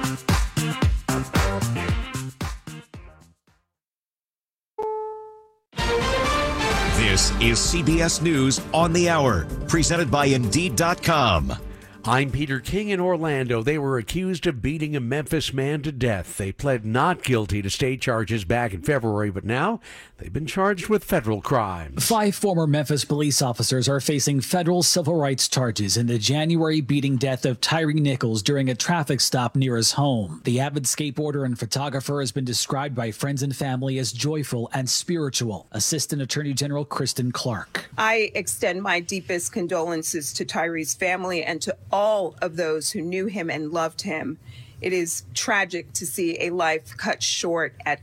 This is CBS News on the Hour, presented by Indeed.com. I'm Peter King in Orlando. They were accused of beating a Memphis man to death. They pled not guilty to state charges back in February, but now they've been charged with federal crimes. 5 former Memphis police officers are facing federal civil rights charges in the January beating death of Tyree Nichols during a traffic stop near his home. The avid skateboarder and photographer has been described by friends and family as joyful and spiritual. Assistant Attorney General Kristen Clark. I extend my deepest condolences to Tyree's family and to all of those who knew him and loved him. It is tragic to see a life cut short at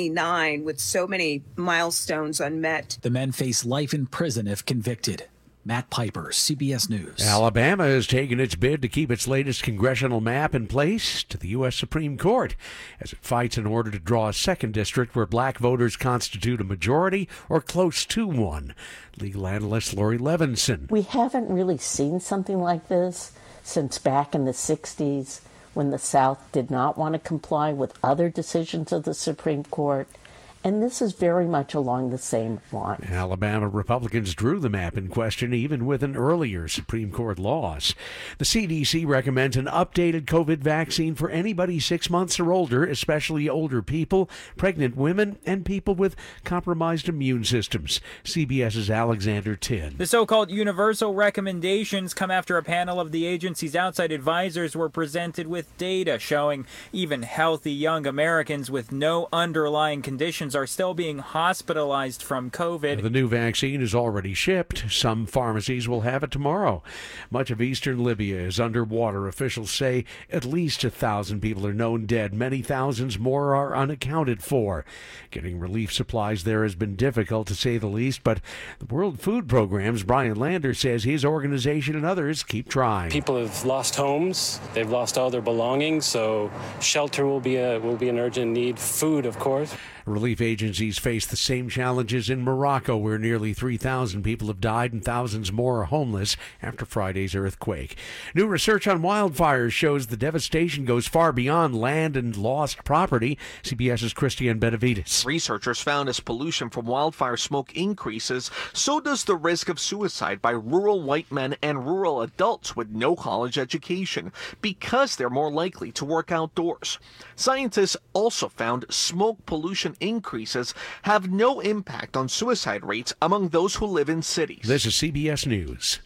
29 with so many milestones unmet. The men face life in prison if convicted. Matt Piper, CBS News. Alabama has taken its bid to keep its latest congressional map in place to the U.S. Supreme Court as it fights in order to draw a second district where black voters constitute a majority or close to one. Legal analyst Lori Levinson. We haven't really seen something like this since back in the 60s when the South did not want to comply with other decisions of the Supreme Court. And this is very much along the same line. Alabama Republicans drew the map in question even with an earlier Supreme Court loss. The CDC recommends an updated COVID vaccine for anybody 6 months or older, especially older people, pregnant women, and people with compromised immune systems. CBS's Alexander Tin. The so-called universal recommendations come after a panel of the agency's outside advisors were presented with data showing even healthy young Americans with no underlying conditions are still being hospitalized from COVID. The new vaccine is already shipped. Some pharmacies will have it tomorrow. Much of eastern Libya is underwater. Officials say at least 1,000 people are known dead. Many thousands more are unaccounted for. Getting relief supplies there has been difficult, to say the least, but the World Food Program's Brian Lander says his organization and others keep trying. People have lost homes. They've lost all their belongings, so shelter will be an urgent need. Food, of course. Relief agencies face the same challenges in Morocco, where nearly 3,000 people have died and thousands more are homeless after Friday's earthquake. New research on wildfires shows the devastation goes far beyond land and lost property. CBS's Christiane Benavides. Researchers found as pollution from wildfire smoke increases, so does the risk of suicide by rural white men and rural adults with no college education, because they're more likely to work outdoors. Scientists also found smoke pollution increases have no impact on suicide rates among those who live in cities. This is CBS News.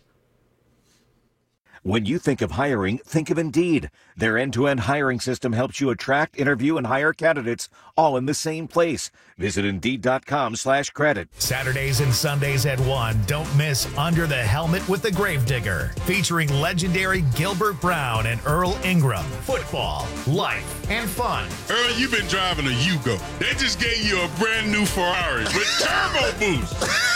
When you think of hiring, think of Indeed. Their end-to-end hiring system helps you attract, interview, and hire candidates all in the same place. Visit Indeed.com/credit. Saturdays and Sundays at 1. Don't miss Under the Helmet with the Gravedigger, featuring legendary Gilbert Brown and Earl Ingram. Football, life, and fun. Earl, you've been driving a Yugo. They just gave you a brand new Ferrari with turbo boost.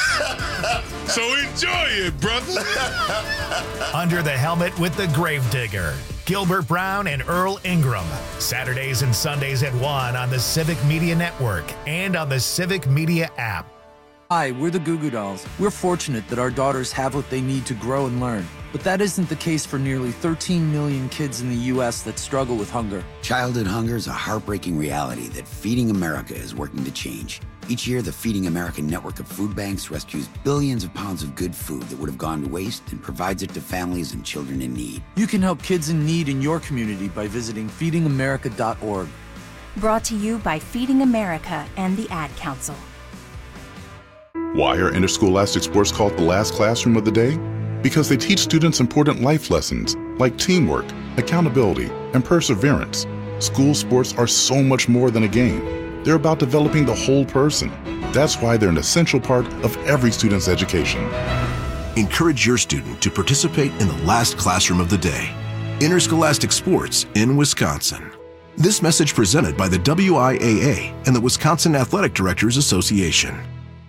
So enjoy it, brother. Under the Helmet with the Gravedigger. Gilbert Brown and Earl Ingram. Saturdays and Sundays at 1 on the Civic Media Network and on the Civic Media app. Hi, we're the Goo Goo Dolls. We're fortunate that our daughters have what they need to grow and learn. But that isn't the case for nearly 13 million kids in the U.S. that struggle with hunger. Childhood hunger is a heartbreaking reality that Feeding America is working to change. Each year, the Feeding America network of food banks rescues billions of pounds of good food that would have gone to waste and provides it to families and children in need. You can help kids in need in your community by visiting feedingamerica.org. Brought to you by Feeding America and the Ad Council. Why are interscholastic sports called the last classroom of the day? Because they teach students important life lessons like teamwork, accountability, and perseverance. School sports are so much more than a game. They're about developing the whole person. That's why they're an essential part of every student's education. Encourage your student to participate in the last classroom of the day. Interscholastic sports in Wisconsin. This message presented by the WIAA and the Wisconsin Athletic Directors Association.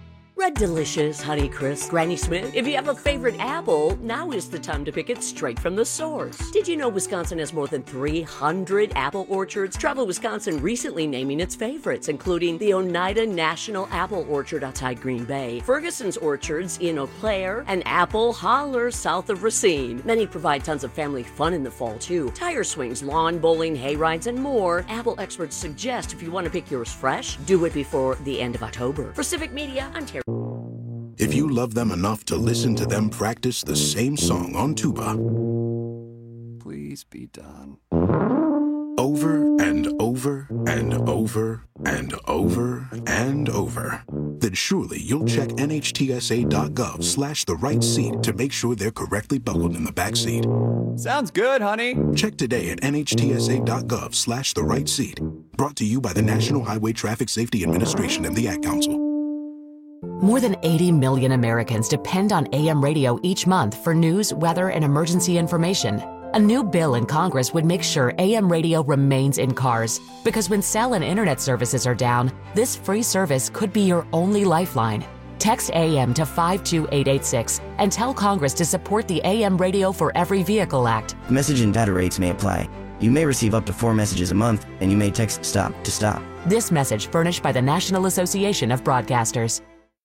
Red Delicious, Honeycrisp, Granny Smith. If you have a favorite apple, now is the time to pick it straight from the source. Did you know Wisconsin has more than 300 apple orchards? Travel Wisconsin recently naming its favorites, including the Oneida National Apple Orchard outside Green Bay, Ferguson's Orchards in Eau Claire, and Apple Holler south of Racine. Many provide tons of family fun in the fall, too. Tire swings, lawn bowling, hay rides, and more. Apple experts suggest if you want to pick yours fresh, do it before the end of October. For Civic Media, Ontario. If you love them enough to listen to them practice the same song on tuba, Please be done. over and over and over and over and over, then surely you'll check NHTSA.gov/the right seat to make sure they're correctly buckled in the back seat. Sounds good, honey. Check today at NHTSA.gov/the right seat. Brought to you by the National Highway Traffic Safety Administration and the Ad Council. More than 80 million Americans depend on AM radio each month for news, weather, and emergency information. A new bill in Congress would make sure AM radio remains in cars, because when cell and internet services are down, this free service could be your only lifeline. Text AM to 52886 and tell Congress to support the AM Radio for Every Vehicle Act. Message and data rates may apply. You may receive up to 4 messages a month, and you may text STOP to stop. This message furnished by the National Association of Broadcasters.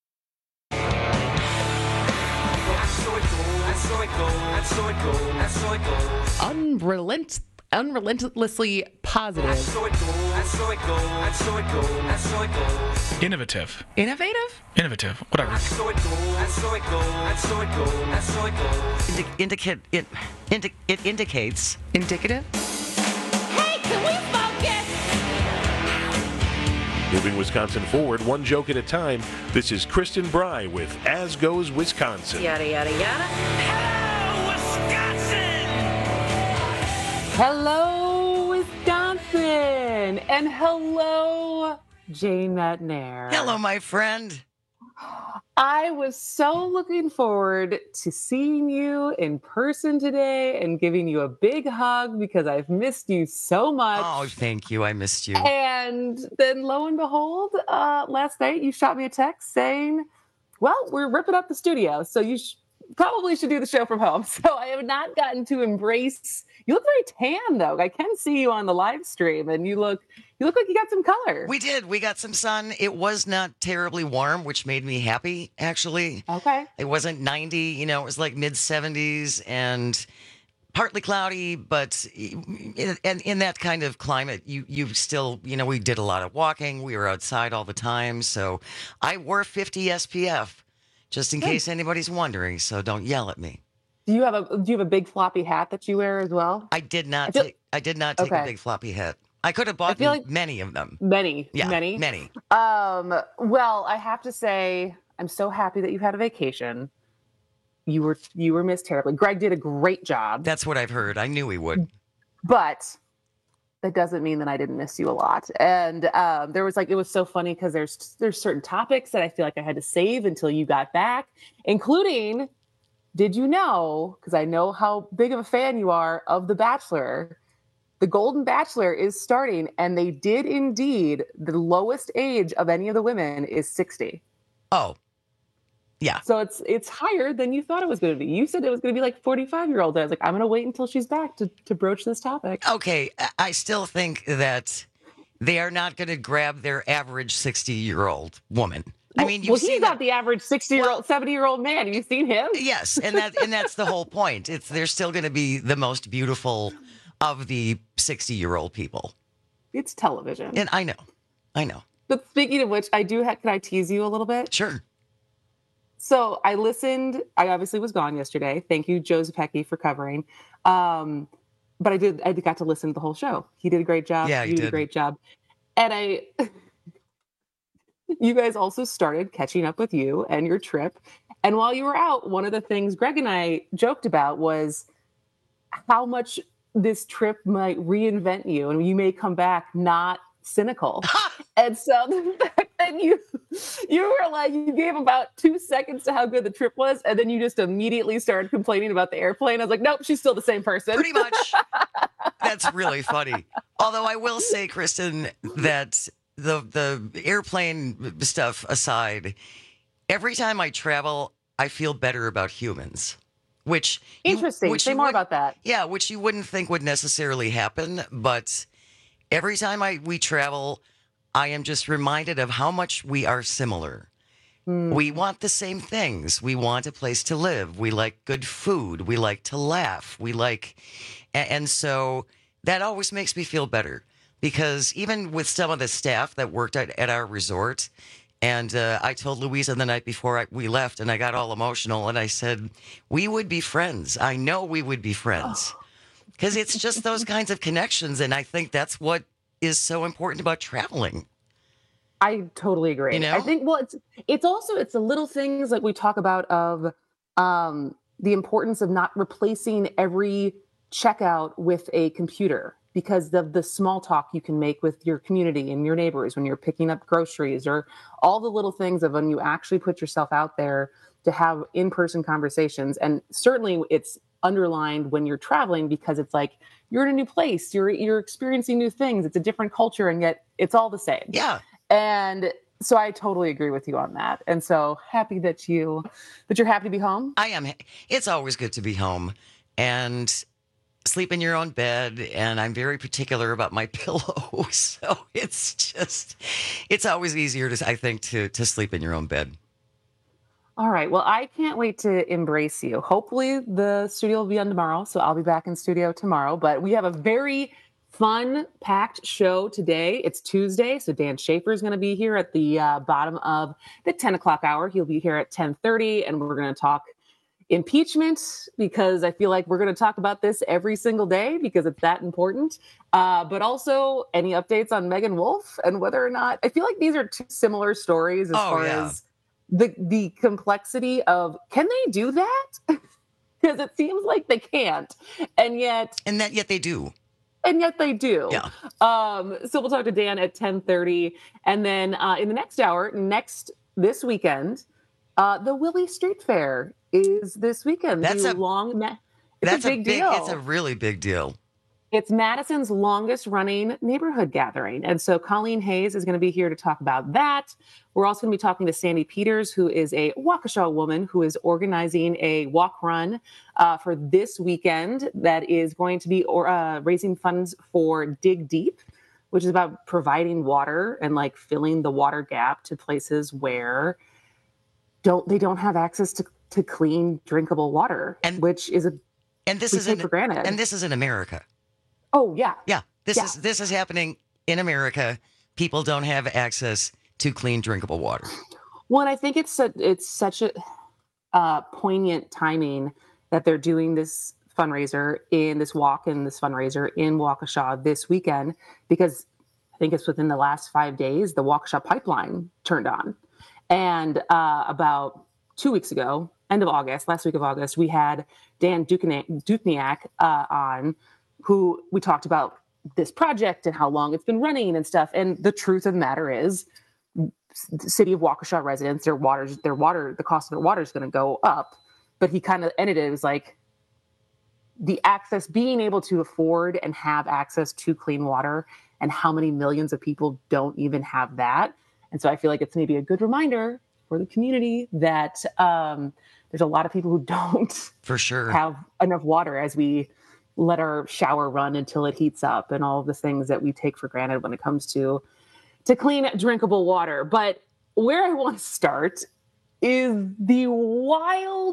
Unrelentlessly positive. Innovative. Innovative? Innovative. Whatever. It indicates. Indicative? Hey, can we focus? Moving Wisconsin forward, one joke at a time. This is Kristen Bry with As Goes Wisconsin. Yada, yada, yada. Hello, Wisconsin! And hello, Jane McNair. Hello, my friend. I was so looking forward to seeing you in person today and giving you a big hug because I've missed you so much. Oh, thank you. I missed you. And then lo and behold, last night you shot me a text saying, well, we're ripping up the studio, so you probably should do the show from home. So I have not gotten to embrace. You look very tan, though. I can see you on the live stream, and you look like you got some color. We did. We got some sun. It was not terribly warm, which made me happy, actually. Okay. It wasn't 90. It was like mid-70s and partly cloudy, but in that kind of climate, you still, we did a lot of walking. We were outside all the time. So I wore 50 SPF. Just in case anybody's wondering, so don't yell at me. Do you have a big floppy hat that you wear as well? I did not take a big floppy hat. I could have bought many of them. Many. Well, I have to say, I'm so happy that you had a vacation. You were missed terribly. Greg did a great job. That's what I've heard. I knew he would. But that doesn't mean that I didn't miss you a lot. And it was so funny because there's certain topics that I feel like I had to save until you got back, including, did you know, because I know how big of a fan you are of The Bachelor, The Golden Bachelor is starting, and they did indeed, the lowest age of any of the women is 60. Oh, yeah. So it's higher than you thought it was going to be. You said it was going to be like 45-year-olds. I was like, I'm going to wait until she's back to broach this topic. Okay. I still think that they are not going to grab their average 60-year-old woman. I mean, he's not the average 60-year-old, 70-year-old man. Have you seen him? Yes. And that's the whole point. They're still going to be the most beautiful of the 60-year-old people. It's television. And I know. But speaking of which, can I tease you a little bit? Sure. So I listened. I obviously was gone yesterday. Thank you, Joe Zepecki, for covering. But I got to listen to the whole show. He did a great job. Yeah, you did a great job. And you guys also started catching up with you and your trip. And while you were out, one of the things Greg and I joked about was how much this trip might reinvent you, and you may come back not cynical. And so the fact that you were like, you gave about 2 seconds to how good the trip was, and then you just immediately started complaining about the airplane. I was like, nope, she's still the same person. Pretty much. That's really funny. Although I will say, Kristen, that the airplane stuff aside, every time I travel, I feel better about humans. Which interesting. Say more about that. Yeah, which you wouldn't think would necessarily happen, but every time we travel, I am just reminded of how much we are similar. We want the same things. We want a place to live. We like good food. We like to laugh. And so that always makes me feel better, because even with some of the staff that worked at our resort, and I told Louisa the night before we left, and I got all emotional, and I said, we would be friends. I know we would be friends, because it's just those kinds of connections, and I think that's what is so important about traveling. I totally agree. You know? I think, well, it's the little things like we talk about of the importance of not replacing every checkout with a computer, because of the small talk you can make with your community and your neighbors when you're picking up groceries, or all the little things of when you actually put yourself out there to have in-person conversations. And certainly it's underlined when you're traveling, because it's like you're in a new place, you're experiencing new things. It's a different culture, and yet it's all the same. Yeah. And so I totally agree with you on that. And so happy that you're happy to be home. I am. It's always good to be home and sleep in your own bed. And I'm very particular about my pillow. So it's always easier I think, to sleep in your own bed. All right. Well, I can't wait to embrace you. Hopefully the studio will be on tomorrow, so I'll be back in studio tomorrow. But we have a very fun, packed show today. It's Tuesday, so Dan Schaefer is going to be here at the bottom of the 10 o'clock hour. He'll be here at 10:30, and we're going to talk impeachment, because I feel like we're going to talk about this every single day because it's that important. But also any updates on Megan Wolf and whether or not, I feel like these are two similar stories as far as the complexity of, can they do that? Because it seems like they can't. And yet they do. And yet they do. Yeah. So we'll talk to Dan at 10:30. And then in the next hour, this weekend, the Willie Street Fair is this weekend. That's a big deal. It's a really big deal. It's Madison's longest running neighborhood gathering. And so Colleen Hayes is going to be here to talk about that. We're also going to be talking to Sandy Peters, who is a Waukesha woman who is organizing a walk run for this weekend that is going to be raising funds for Dig Deep, which is about providing water and like filling the water gap to places where they don't have access to clean, drinkable water, which is for granted. And this is in America. Oh yeah. Yeah. This is happening in America. People don't have access to clean, drinkable water. Well, and I think it's such a poignant timing that they're doing this fundraiser in Waukesha this weekend, because I think it's within the last 5 days, the Waukesha pipeline turned on. And about 2 weeks ago, last week of August, we had Dan Dukniak on, who we talked about this project and how long it's been running and stuff. And the truth of the matter is, the city of Waukesha residents, the cost of their water is going to go up. But he kind of ended it. It was like the access, being able to afford and have access to clean water, and how many millions of people don't even have that. And so I feel like it's maybe a good reminder for the community that there's a lot of people who don't for sure have enough water, as we let our shower run until it heats up, and all of the things that we take for granted when it comes to clean, drinkable water. But where I want to start is the wild.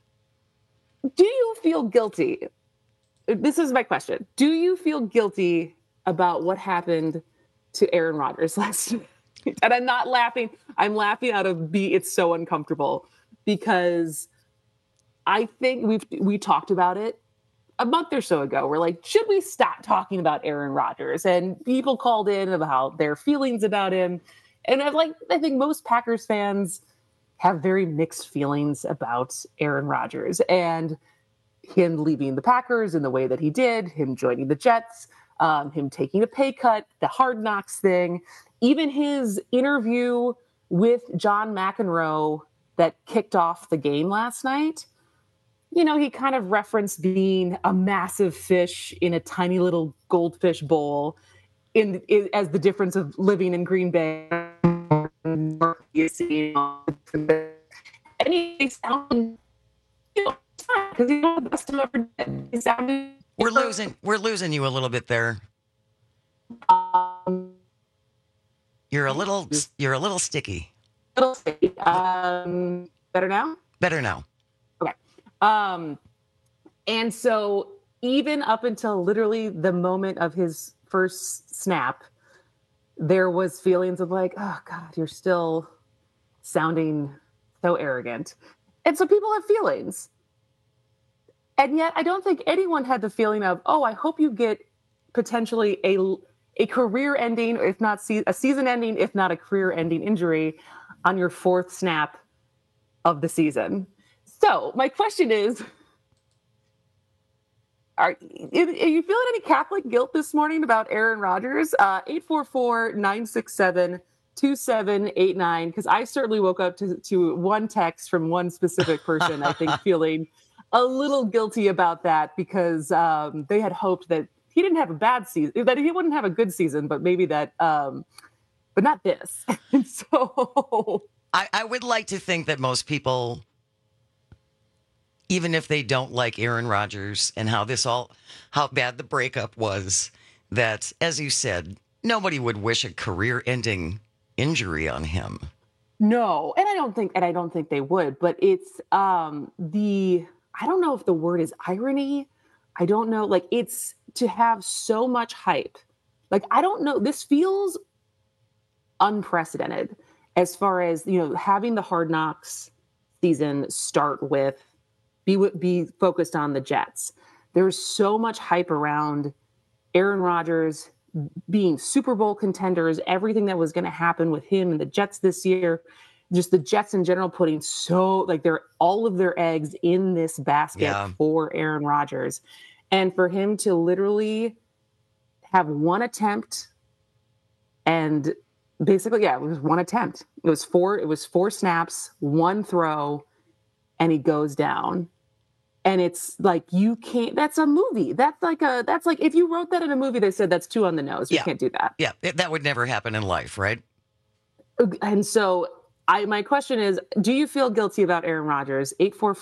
Do you feel guilty? This is my question. Do you feel guilty about what happened to Aaron Rodgers last night? And I'm not laughing. I'm laughing out of it's so uncomfortable, because I think we talked about it a month or so ago. We're like, should we stop talking about Aaron Rodgers? And people called in about their feelings about him. And I think most Packers fans have very mixed feelings about Aaron Rodgers and him leaving the Packers in the way that he did, him joining the Jets, him taking a pay cut, the Hard Knocks thing, even his interview with John McEnroe that kicked off the game last night. You know, he kind of referenced being a massive fish in a tiny little goldfish bowl as the difference of living in Green Bay. And he sounded, because he's one of the best I've ever did. He sounded. We're losing you a little bit there. You're a little sticky. Little sticky. Better now? Better now. Okay. And so even up until literally the moment of his first snap, there was feelings of like, oh God, you're still sounding so arrogant. And so people have feelings. And yet I don't think anyone had the feeling of, oh, I hope you get potentially a career-ending, or if not a season-ending, if not a career-ending injury on your fourth snap of the season. So my question is, are you feeling any Catholic guilt this morning about Aaron Rodgers? 844-967-2789, because I certainly woke up to one text from one specific person, I think, feeling a little guilty about that, because they had hoped that he didn't have a bad season, that he wouldn't have a good season, but maybe that, but not this. And so I would like to think that most people, even if they don't like Aaron Rodgers and how bad the breakup was, that, as you said, nobody would wish a career-ending injury on him. No, and I don't think they would, but it's I don't know if the word is irony. I don't know, like, it's to have so much hype. Like, I don't know, this feels unprecedented as far as, having the Hard Knocks season start with be focused on the Jets. There's so much hype around Aaron Rodgers being Super Bowl contenders, everything that was going to happen with him and the Jets this year, just the Jets in general putting all of their eggs in this basket for Aaron Rodgers. And for him to literally have one attempt and basically, it was one attempt. It was four snaps, one throw, and he goes down. And it's like, you can't, that's a movie. That's like if you wrote that in a movie, they said that's too on the nose. You can't do that. Yeah. That would never happen in life, right? And so my question is, do you feel guilty about Aaron Rodgers?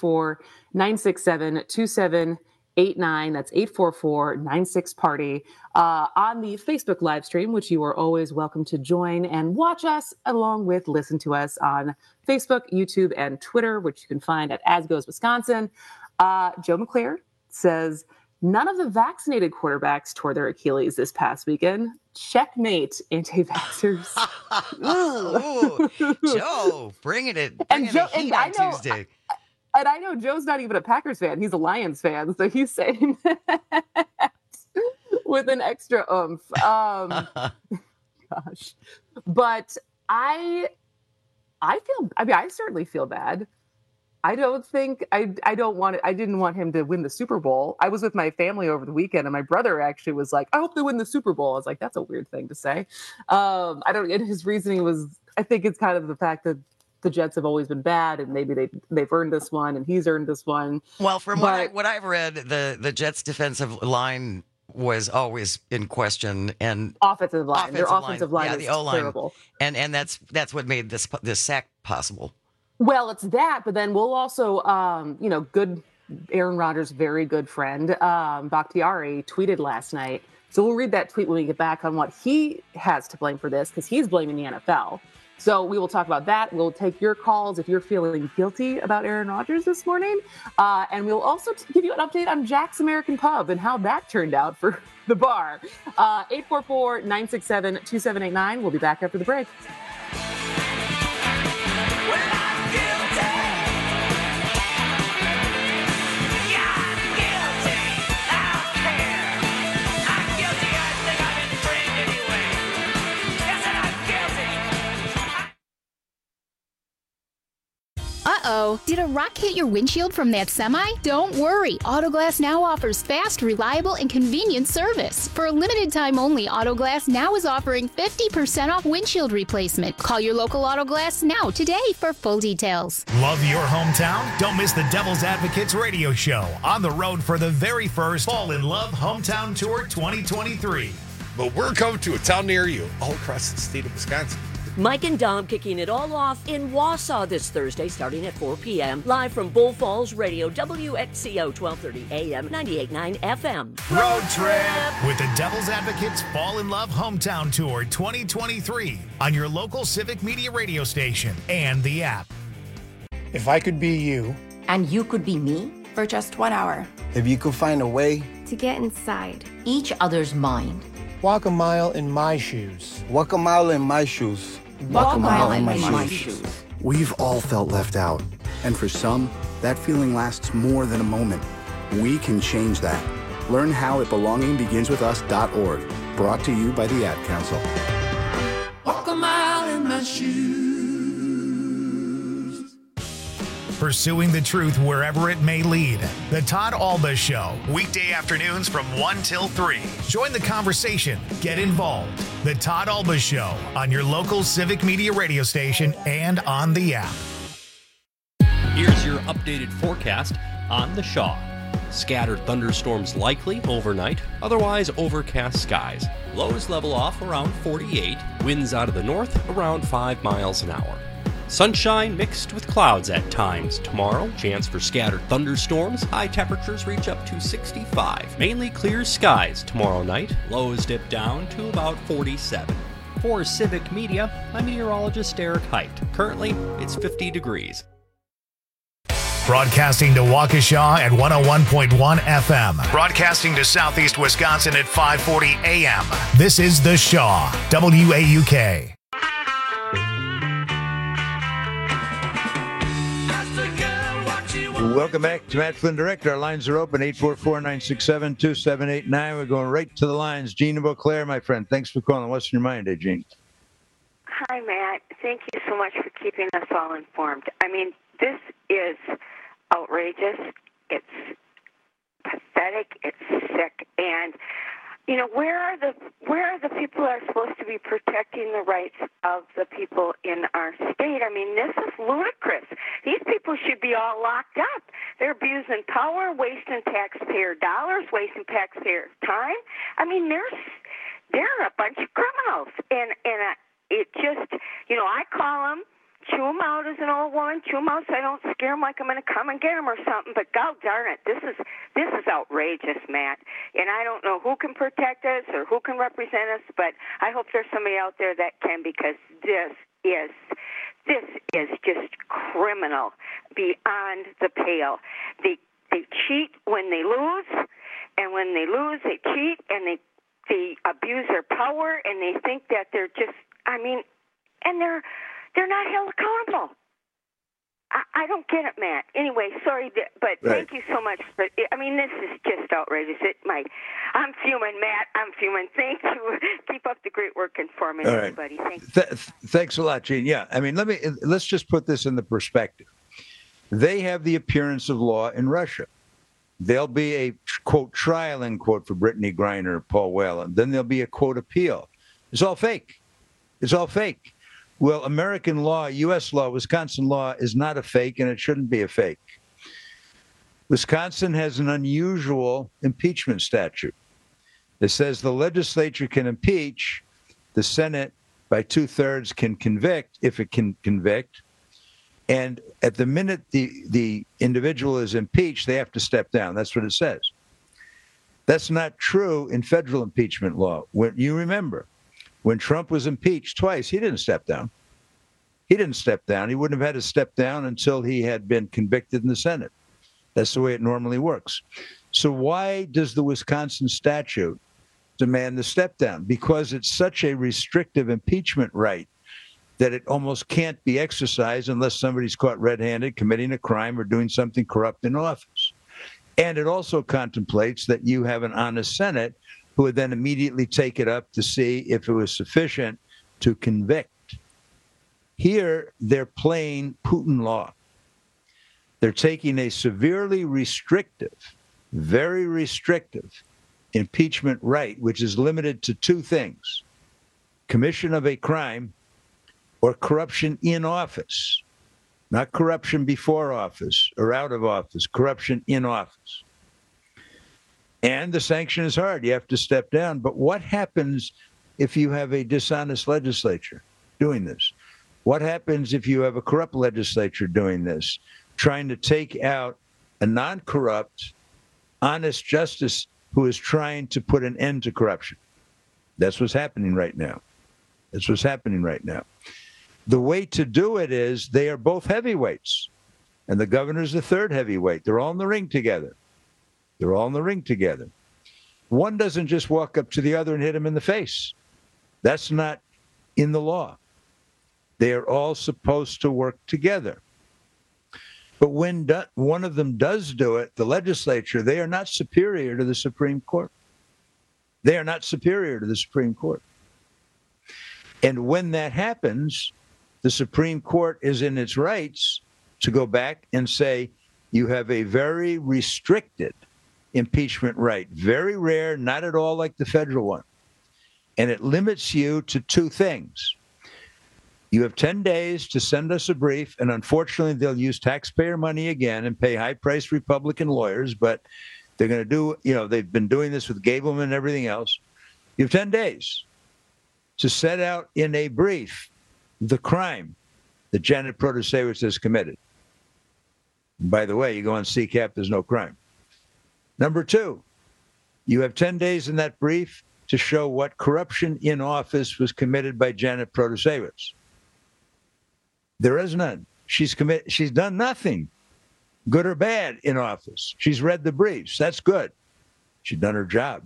844-967-2789. That's 844-96-PARTY on the Facebook live stream, which you are always welcome to join and watch us along with listen to us on Facebook, YouTube, and Twitter, which you can find at As Goes Wisconsin. Joe McClure says, none of the vaccinated quarterbacks tore their Achilles this past weekend. Checkmate, anti-vaxxers. Ooh, Joe, bringing it heat on Tuesday. And I know Joe's not even a Packers fan. He's a Lions fan. So he's saying that with an extra oomph. Gosh. But I certainly feel bad. I didn't want him to win the Super Bowl. I was with my family over the weekend, and my brother actually was like, I hope they win the Super Bowl. I was like, that's a weird thing to say. His reasoning was, I think it's kind of the fact that the Jets have always been bad, and maybe they've earned this one, and he's earned this one. Well, from what I've read, the Jets' defensive line was always in question, and offensive line, their offensive line is the O-line, terrible, and that's what made this sack possible. Well, it's that, but then we'll also, good Aaron Rodgers' very good friend, Bakhtiari, tweeted last night. So we'll read that tweet when we get back on what he has to blame for this, because he's blaming the NFL. So we will talk about that. We'll take your calls if you're feeling guilty about Aaron Rodgers this morning. And we'll also give you an update on Jack's American Pub and how that turned out for the bar. 844-967-2789. We'll be back after the break. Uh-oh, did a rock hit your windshield from that semi? Don't worry, Autoglass Now offers fast, reliable, and convenient service. For a limited time only, Autoglass Now is offering 50% off windshield replacement. Call your local Autoglass Now today for full details. Love your hometown? Don't miss the Devil's Advocates radio show on the road for the very first Fall in Love Hometown Tour 2023. But we're coming to a town near you all across the state of Wisconsin. Mike and Dom kicking it all off in Wausau this Thursday starting at 4 p.m. Live from Bull Falls Radio, WXCO 1230 AM, 98.9 FM. Road trip with the Devil's Advocates Fall in Love Hometown Tour 2023 on your local Civic Media radio station and the app. If I could be you. And you could be me? For just 1 hour. If you could find a way. To get inside each other's mind. Walk a mile in my shoes. Walk a mile in my shoes. Walk a mile in my shoes. We've all felt left out. And for some, that feeling lasts more than a moment. We can change that. Learn how at belongingbeginswithus.org. Brought to you by the Ad Council. Walk a mile in my shoes. Pursuing the truth wherever it may lead. The Todd Alba Show, weekday afternoons from 1 till 3. Join the conversation. Get involved. The Todd Alba Show on your local Civic Media radio station and on the app. Here's your updated forecast on the Shaw. Scattered thunderstorms likely overnight, otherwise overcast skies. Lows level off around 48, winds out of the north around 5 miles an hour. Sunshine mixed with clouds at times tomorrow. Chance for scattered thunderstorms. High temperatures reach up to 65. Mainly clear skies tomorrow night. Lows dip down to about 47. For Civic Media, I'm meteorologist Eric Height. Currently, it's 50 degrees. Broadcasting to Waukesha at 101.1 FM. Broadcasting to Southeast Wisconsin at 540 AM. This is The Shaw, WAUK. Welcome back to Matt Flynn Direct. Our lines are open, 844-967-2789. We're going right to the lines. Jean of Eau Claire, my friend. Thanks for calling. What's in your mind, Jean? Hi, Matt. Thank you so much for keeping us all informed. I mean, this is outrageous. It's pathetic. It's sick. And, you know, where are the people who are supposed to be protecting the rights of the people in our state? I mean, this is ludicrous. These people should be all locked up. They're abusing power, wasting taxpayer dollars, wasting taxpayer time. I mean, they're a bunch of criminals. And it just, you know, I call them, chew them out as an old woman, chew them out so I don't scare them like I'm going to come and get them or something. But God darn it, this is outrageous, Matt. And I don't know who can protect us or who can represent us, but I hope there's somebody out there that can, because this is just criminal beyond the pale. They cheat when they lose, and when they lose, they cheat, and they abuse their power, and they think that they're just, I mean, and they're not held accountable. I don't get it, Matt. Anyway, sorry, but thank you so much. But I mean, this is just outrageous. I'm fuming, Matt. I'm fuming. Thank you. Keep up the great work informing everybody. Thank you. Thanks a lot, Jean. Yeah, I mean, let's just put this in the perspective. They have the appearance of law in Russia. There'll be a, quote, trial, end quote, for Brittany Griner, Paul Whelan. Then there'll be a, quote, appeal. It's all fake. It's all fake. Well, American law, U.S. law, Wisconsin law is not a fake, and it shouldn't be a fake. Wisconsin has an unusual impeachment statute. It says the legislature can impeach, the Senate by 2/3 can convict, if it can convict, and at the minute the individual is impeached, they have to step down. That's what it says. That's not true in federal impeachment law. When you remember, when Trump was impeached twice, he didn't step down. He didn't step down. He wouldn't have had to step down until he had been convicted in the Senate. That's the way it normally works. So why does the Wisconsin statute demand the step down? Because it's such a restrictive impeachment right that it almost can't be exercised unless somebody's caught red-handed committing a crime or doing something corrupt in office. And it also contemplates that you have an honest Senate who would then immediately take it up to see if it was sufficient to convict. Here, they're playing Putin law. They're taking a severely restrictive, very restrictive impeachment right, which is limited to two things: commission of a crime or corruption in office, not corruption before office or out of office, corruption in office. And the sanction is hard. You have to step down. But what happens if you have a dishonest legislature? doing this? What happens if you have a corrupt legislature doing this, trying to take out a non-corrupt, honest justice who is trying to put an end to corruption? That's what's happening right now. That's what's happening right now. The way to do it is they are both heavyweights, and the governor's the third heavyweight. They're all in the ring together. They're all in the ring together. One doesn't just walk up to the other and hit him in the face. That's not in the law. They are all supposed to work together. But when one of them does do it, the legislature, they are not superior to the Supreme Court. They are not superior to the Supreme Court. And when that happens, the Supreme Court is in its rights to go back and say, you have a very restricted impeachment right, very rare, not at all like the federal one. And it limits you to two things. You have 10 days to send us a brief, and unfortunately, they'll use taxpayer money again and pay high-priced Republican lawyers, but they're going to do, they've been doing this with Gableman and everything else. You have 10 days to set out in a brief the crime that Janet Protasewicz has committed. And by the way, you go on CCAP, there's no crime. Number two, you have 10 days in that brief to show what corruption in office was committed by Janet Protasewicz. There is none. She's done nothing, good or bad, in office. She's read the briefs. That's good. She's done her job.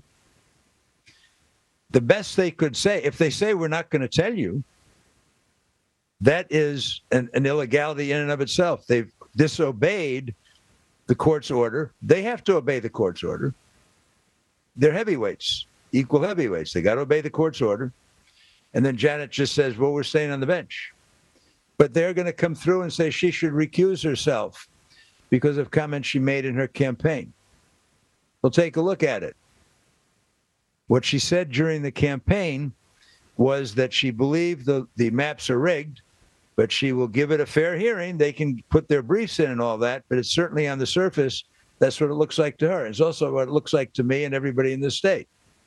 The best they could say, if they say we're not going to tell you, that is an illegality in and of itself. They've disobeyed the court's order. They have to obey the court's order. They're heavyweights, equal heavyweights. They got to obey the court's order. And then Janet just says, well, we're staying on the bench. But they're going to come through and say she should recuse herself because of comments she made in her campaign. We'll take a look at it. What she said during the campaign was that she believed the maps are rigged, but she will give it a fair hearing. They can put their briefs in and all that, but it's certainly on the surface, that's what it looks like to her. It's also what it looks like to me and everybody in the state.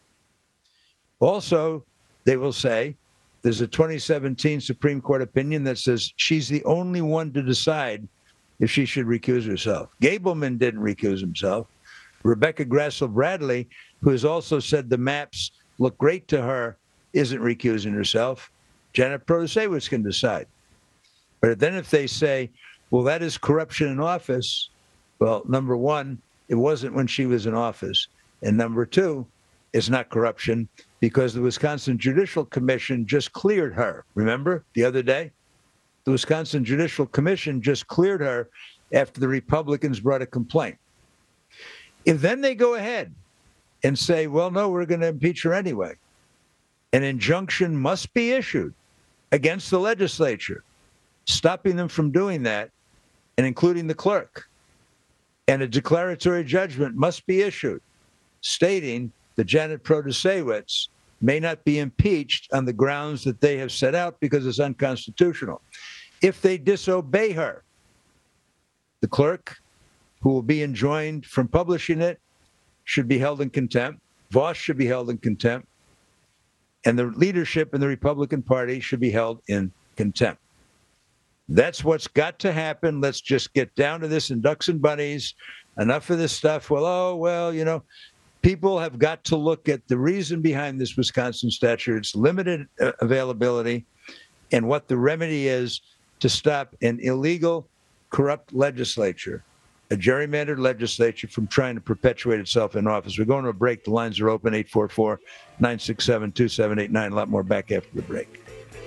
Also, they will say, there's a 2017 Supreme Court opinion that says she's the only one to decide if she should recuse herself. Gableman didn't recuse himself. Rebecca Grassel-Bradley, who has also said the maps look great to her, isn't recusing herself. Janet Protasewicz can decide. But then if they say, well, that is corruption in office, well, number one, it wasn't when she was in office. And number two, it's not corruption because the Wisconsin Judicial Commission just cleared her. Remember the other day? The Wisconsin Judicial Commission just cleared her after the Republicans brought a complaint. If then they go ahead and say, well, no, we're going to impeach her anyway, an injunction must be issued against the legislature, stopping them from doing that, and including the clerk. And a declaratory judgment must be issued stating that Janet Protasewicz may not be impeached on the grounds that they have set out because it's unconstitutional. If they disobey her, the clerk, who will be enjoined from publishing it, should be held in contempt. Voss should be held in contempt. And the leadership in the Republican Party should be held in contempt. That's what's got to happen. Let's just get down to this in ducks and bunnies. Enough of this stuff. Well, people have got to look at the reason behind this Wisconsin statute. It's limited availability and what the remedy is to stop an illegal, corrupt legislature, a gerrymandered legislature, from trying to perpetuate itself in office. We're going to a break. The lines are open, 844-967-2789. A lot more back after the break.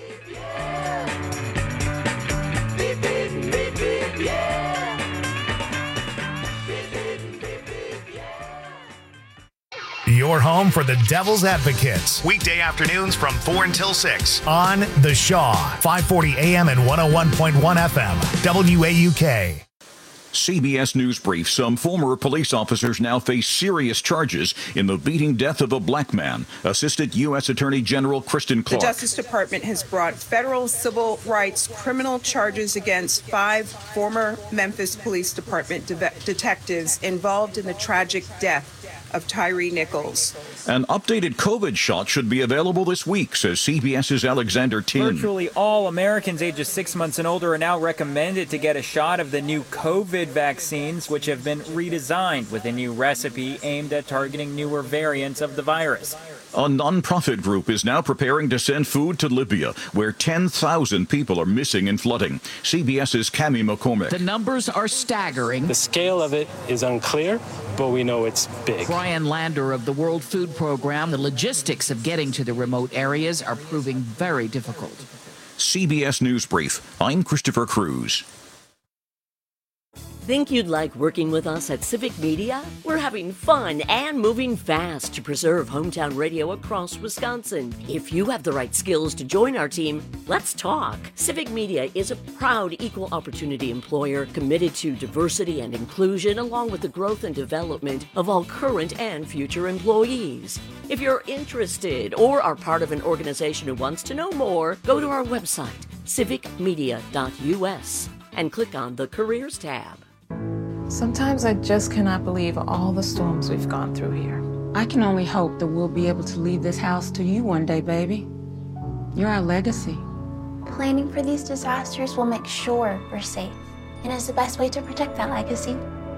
Your home for the Devil's Advocates. Weekday afternoons from 4 until 6 on The Shaw, 540 AM and 101.1 FM, WAUK. CBS News brief. Some former police officers now face serious charges in the beating death of a black man. Assistant U.S. Attorney General Kristen Clark. The Justice Department has brought federal civil rights criminal charges against 5 former Memphis Police Department detectives involved in the tragic death of Tyree Nichols. An updated COVID shot should be available this week, says CBS's Alexander Tin. Virtually all Americans ages 6 months and older are now recommended to get a shot of the new COVID vaccines, which have been redesigned with a new recipe aimed at targeting newer variants of the virus. A non-profit group is now preparing to send food to Libya, where 10,000 people are missing in flooding. CBS's Cami McCormick. The numbers are staggering. The scale of it is unclear, but we know it's big. Brian Lander of the World Food Program, the logistics of getting to the remote areas are proving very difficult. CBS News Brief. I'm Christopher Cruz. Think you'd like working with us at Civic Media? We're having fun and moving fast to preserve hometown radio across Wisconsin. If you have the right skills to join our team, let's talk. Civic Media is a proud equal opportunity employer committed to diversity and inclusion, along with the growth and development of all current and future employees. If you're interested or are part of an organization who wants to know more, go to our website, civicmedia.us, and click on the Careers tab. Sometimes I just cannot believe all the storms we've gone through here. I can only hope that we'll be able to leave this house to you one day, baby. You're our legacy. Planning for these disasters will make sure we're safe, and is the best way to protect that legacy.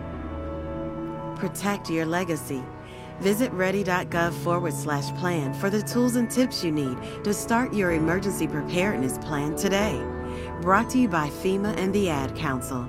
Protect your legacy. Visit ready.gov/plan for the tools and tips you need to start your emergency preparedness plan today. Brought to you by FEMA and the Ad Council.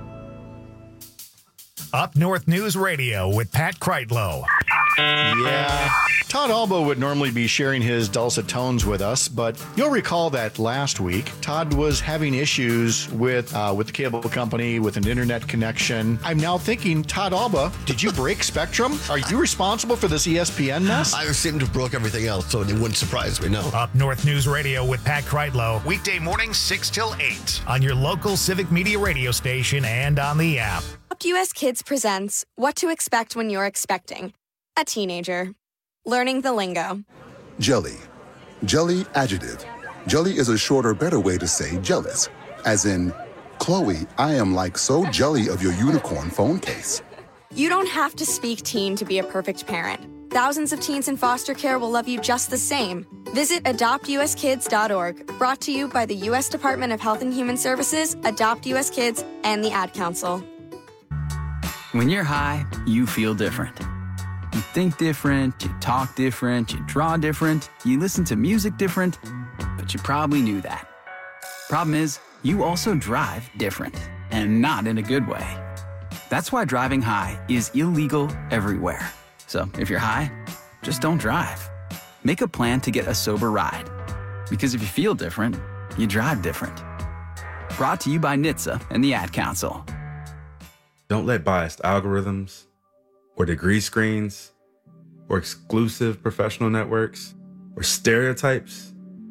Up North News Radio with Pat Kreitlow. Yeah. Todd Alba would normally be sharing his dulcet tones with us, but you'll recall that last week, Todd was having issues with the cable company, with an internet connection. I'm now thinking, Todd Alba, did you break Spectrum? Are you responsible for this ESPN mess? I seem to have broke everything else, so it wouldn't surprise me, no. Up North News Radio with Pat Kreitlow, weekday mornings 6 till 8 on your local Civic Media radio station and on the app. Adopt US Kids presents What to Expect When You're Expecting a Teenager. Learning the lingo. Jelly. Jelly adjective. Jelly is a shorter, better way to say jealous. As in, Chloe, I am like so jelly of your unicorn phone case. You don't have to speak teen to be a perfect parent. Thousands of teens in foster care will love you just the same. Visit adoptuskids.org. Brought to you by the U.S. Department of Health and Human Services, Adopt U.S. Kids, and the Ad Council. When you're high, you feel different. You think different, you talk different, you draw different, you listen to music different, but you probably knew that. Problem is, you also drive different, and not in a good way. That's why driving high is illegal everywhere. So if you're high, just don't drive. Make a plan to get a sober ride. Because if you feel different, you drive different. Brought to you by NHTSA and the Ad Council. Don't let biased algorithms or degree screens or exclusive professional networks or stereotypes.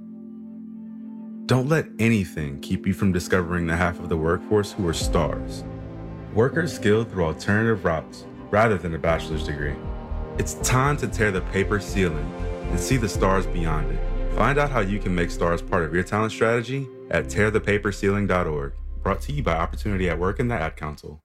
Don't let anything keep you from discovering the half of the workforce who are stars. Workers skilled through alternative routes rather than a bachelor's degree. It's time to tear the paper ceiling and see the stars beyond it. Find out how you can make stars part of your talent strategy at tearthepaperceiling.org. Brought to you by Opportunity at Work and the Ad Council.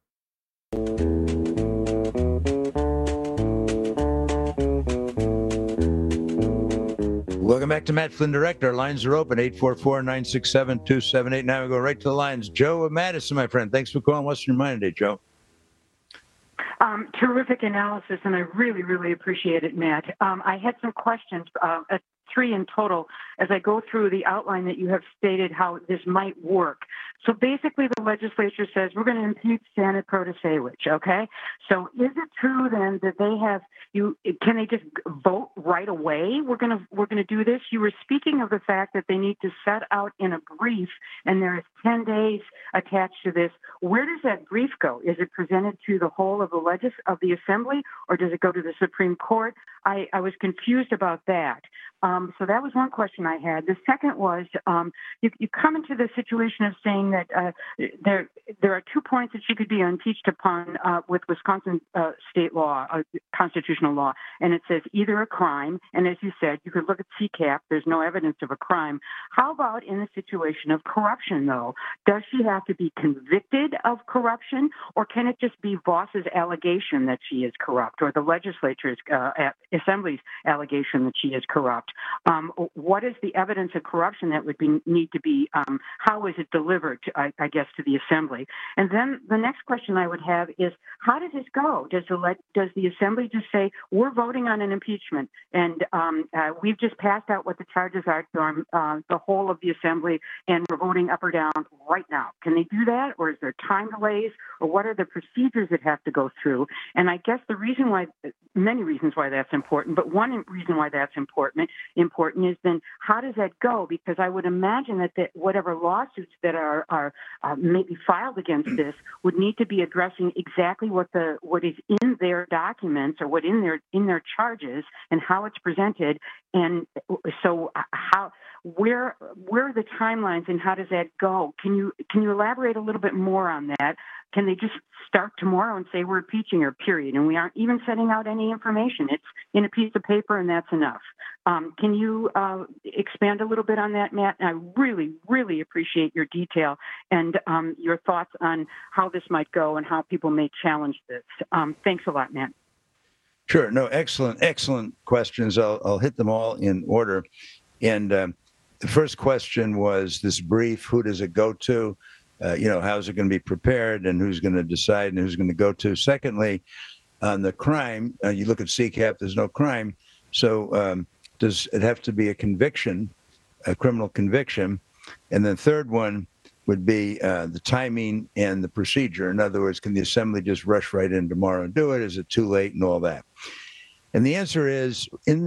Welcome back to Matt Flynn Direct. Our lines are open, 844-967-2789. Now we go right to the lines. Joe of Madison, my friend. Thanks for calling. What's your mind today, Joe? Terrific analysis, and I really, really appreciate it, Matt. I had some questions, 3 in total, as I go through the outline that you have stated how this might work. So basically the legislature says we're going to impeach Janet Protasiewicz, okay? So is it true then that they have can they just vote right away? We're going to do this. You were speaking of the fact that they need to set out in a brief, and there is 10 days attached to this. Where does that brief go? Is it presented to the whole of the Assembly, or does it go to the Supreme Court? I was confused about that. So that was one question I had. The second was, you come into the situation of saying that there are 2 points that she could be impeached upon with Wisconsin state law, constitutional law, and it says either a crime, and as you said, you could look at CCAP, there's no evidence of a crime. How about in the situation of corruption, though? Does she have to be convicted of corruption, or can it just be Voss's allegation that she is corrupt, or the legislature's, Assembly's allegation that she is corrupt? What is the evidence of corruption that would need to be, how is it delivered, I guess, to the Assembly? And then the next question I would have is, how does this go? Does the Assembly just say, we're voting on an impeachment, and we've just passed out what the charges are to the whole of the Assembly, and we're voting up or down right now? Can they do that, or is there time delays, or what are the procedures that have to go through? And I guess the reason why, many reasons why that's important, but one reason why that's important is then how does that go? Because I would imagine that whatever lawsuits that are maybe filed against this would need to be addressing exactly what is in their documents, or what in their charges, and how it's presented. And so where are the timelines, and how does that go? Can you elaborate a little bit more on that? Can they just start tomorrow and say we're impeaching her, period, and we aren't even sending out any information? It's in a piece of paper, and that's enough. Can you expand a little bit on that, Matt? And I really, really appreciate your detail and your thoughts on how this might go and how people may challenge this. Thanks a lot, Matt. Sure. No, excellent questions. I'll hit them all in order. And the first question was this brief, who does it go to? How's it going to be prepared, and who's going to decide, and who's going to go to? Secondly, on the crime, you look at CCAP, there's no crime. So does it have to be a conviction, a criminal conviction? And then third one would be the timing and the procedure. In other words, can the Assembly just rush right in tomorrow and do it? Is it too late, and all that? And the answer is, in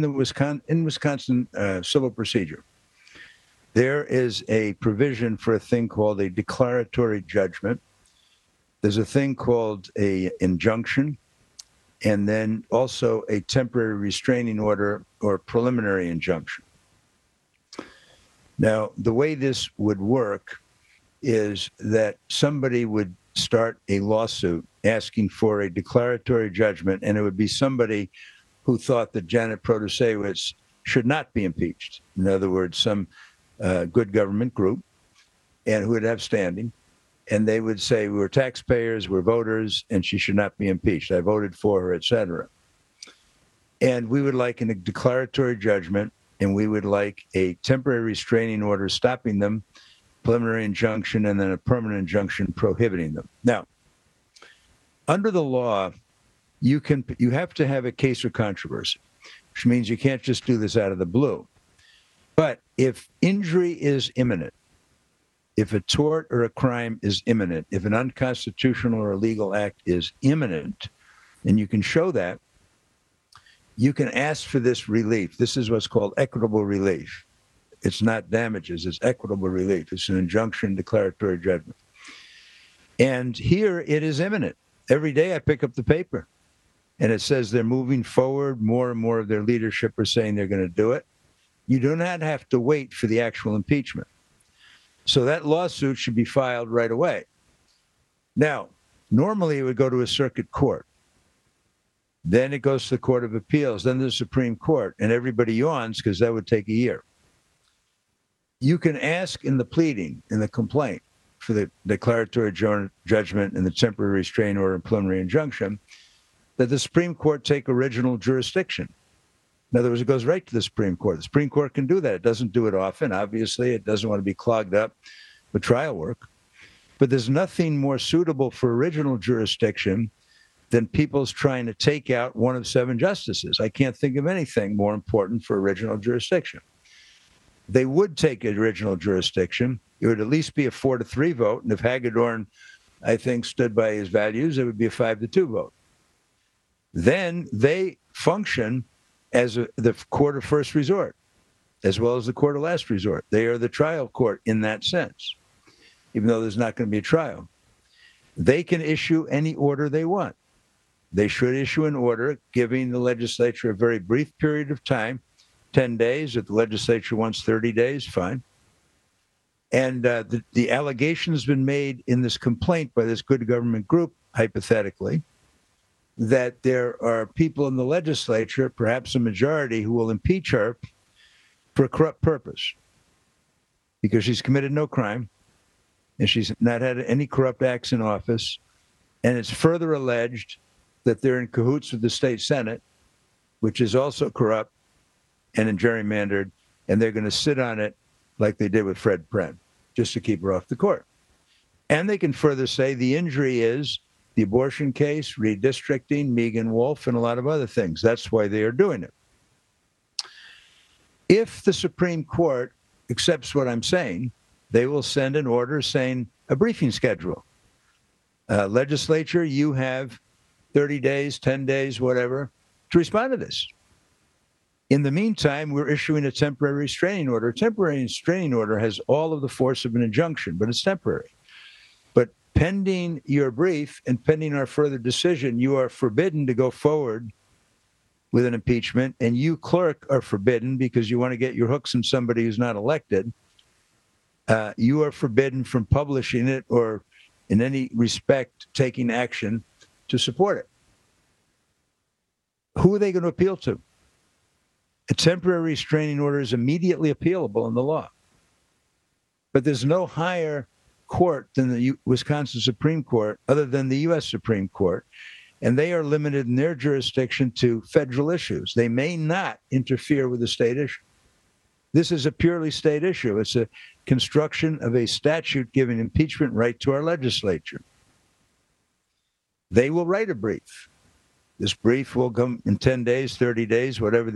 Wisconsin civil procedure, there is a provision for a thing called a declaratory judgment. There's a thing called an injunction, and then also a temporary restraining order or preliminary injunction. Now, the way this would work is that somebody would start a lawsuit asking for a declaratory judgment, and it would be somebody who thought that Janet Protasiewicz should not be impeached. In other words, some good government group, and who would have standing, and they would say, we're taxpayers, we're voters, and she should not be impeached. I voted for her, etc. And we would like a declaratory judgment, and we would like a temporary restraining order stopping them, preliminary injunction, and then a permanent injunction prohibiting them. Now, under the law, you have to have a case or controversy, which means you can't just do this out of the blue. But if injury is imminent, if a tort or a crime is imminent, if an unconstitutional or illegal act is imminent, and you can show that, you can ask for this relief. This is what's called equitable relief. It's not damages, it's equitable relief. It's an injunction, declaratory judgment. And here it is imminent. Every day I pick up the paper, and it says they're moving forward. More and more of their leadership are saying they're going to do it. You do not have to wait for the actual impeachment. So that lawsuit should be filed right away. Now, normally it would go to a circuit court. Then it goes to the Court of Appeals, then the Supreme Court, and everybody yawns because that would take a year. You can ask in the pleading, in the complaint, for the declaratory judgment and the temporary restraining order and preliminary injunction, that the Supreme Court take original jurisdiction. In other words, it goes right to the Supreme Court. The Supreme Court can do that. It doesn't do it often. Obviously, it doesn't want to be clogged up with trial work. But there's nothing more suitable for original jurisdiction than people's trying to take out one of 7 justices. I can't think of anything more important for original jurisdiction. They would take original jurisdiction. It would at least be a 4-3 vote. And if Hagedorn, I think, stood by his values, it would be a 5-2 vote. Then they function as the court of first resort, as well as the court of last resort. They are the trial court in that sense, even though there's not going to be a trial. They can issue any order they want. They should issue an order giving the legislature a very brief period of time 10 days. If the legislature wants 30 days, fine. And the allegation has been made in this complaint by this good government group, hypothetically, that there are people in the legislature, perhaps a majority, who will impeach her for a corrupt purpose because she's committed no crime and she's not had any corrupt acts in office. And it's further alleged that they're in cahoots with the state Senate, which is also corrupt and gerrymandered, and they're going to sit on it like they did with Fred Pren, just to keep her off the court. And they can further say the injury is the abortion case, redistricting, Megan Wolf, and a lot of other things. That's why they are doing it. If the Supreme Court accepts what I'm saying, they will send an order saying a briefing schedule. Legislature, you have 30 days, 10 days, whatever, to respond to this. In the meantime, we're issuing a temporary restraining order. A temporary restraining order has all of the force of an injunction, but it's temporary. But pending your brief and pending our further decision, you are forbidden to go forward with an impeachment, and you, clerk, are forbidden because you want to get your hooks in somebody who's not elected. You are forbidden from publishing it or in any respect taking action to support it. Who are they going to appeal to? A temporary restraining order is immediately appealable in the law. But there's no higher court than the Wisconsin Supreme Court other than the U.S. Supreme Court, and they are limited in their jurisdiction to federal issues. They may not interfere with the state issue. This is a purely state issue. It's a construction of a statute giving impeachment right to our legislature. They will write a brief. This brief will come in 10 days, 30 days, whatever